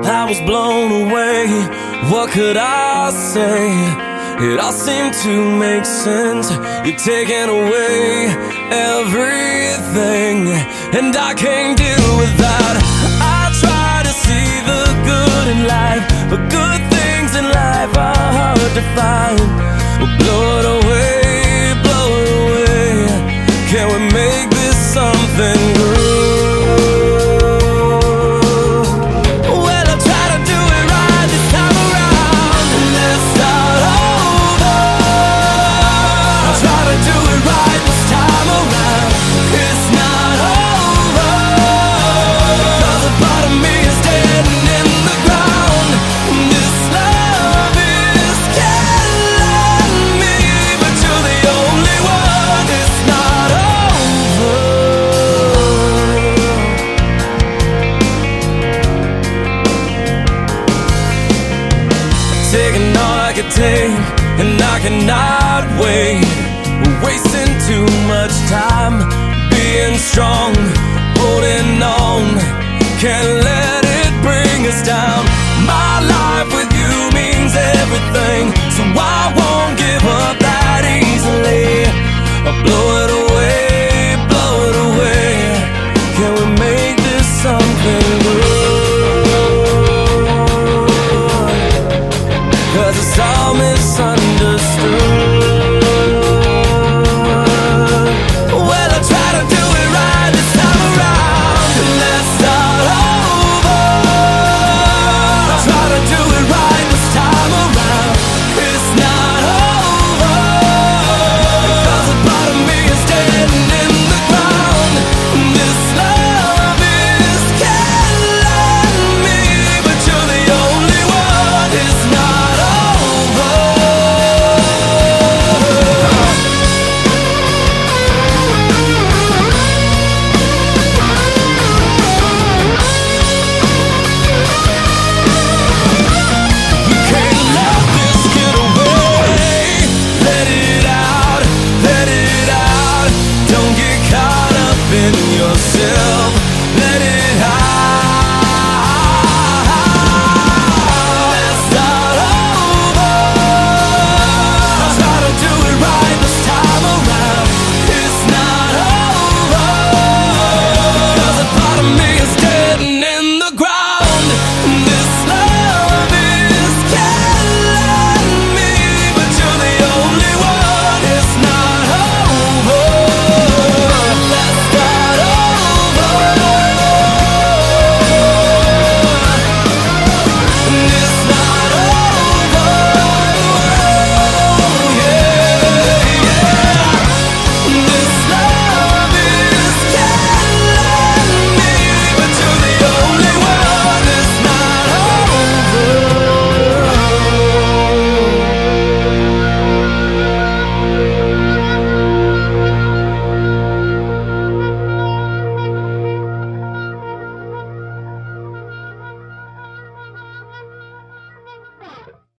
I was blown away. What could I say? It all seemed to make sense. You're taking away everything, and I can't deal with that. I try to see the good in life, but good things in life are hard to find. Well, blow it away, blow it away. Can we make this something good? Taking all I could take, and I cannot wait. We're wasting too much time being strong, holding on. Can't let it bring us down. My life with you means everything, so I won't give up that easily. I'll blow it